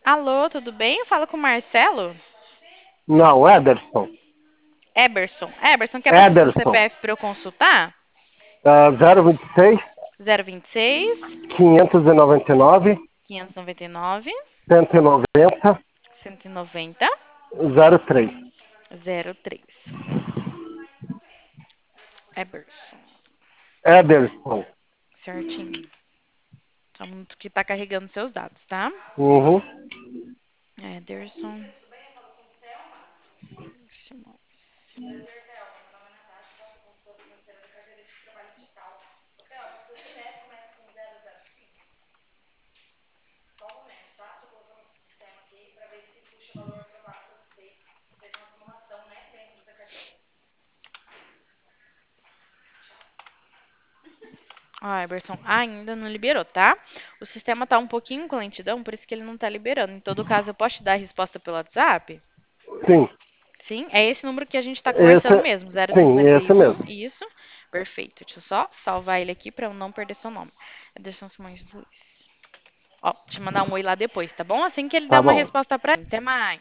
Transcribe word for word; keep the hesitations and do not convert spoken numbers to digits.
Alô, tudo bem? Eu falo com o Marcelo? Não, Ederson. Eberson. Eberson, quer passar seu Ederson. C P F para eu consultar? Uh, zero vinte e seis, zero vinte e seis, quinhentos e noventa e nove, quinhentos e noventa e nove, cento e noventa, cento e noventa, zero três. zero três. Eberson. Ederson. Certinho. Só um minuto que tá carregando seus dados, tá? Uhum. Ederson. Ó, Eberson, ainda não liberou, tá? O sistema tá um pouquinho com lentidão, por isso que ele não tá liberando. Em todo caso, eu posso te dar a resposta pelo WhatsApp? Sim. Sim, é esse número que a gente está conversando Esse, mesmo, zero sim, cinquenta e esse um, mesmo. isso. Perfeito. Deixa eu só salvar ele aqui para eu não perder seu nome. Ederson Simões Luiz. Ó, te mandar um oi lá depois, tá bom? Assim que ele dá Tá uma bom. resposta para mim. Até mais.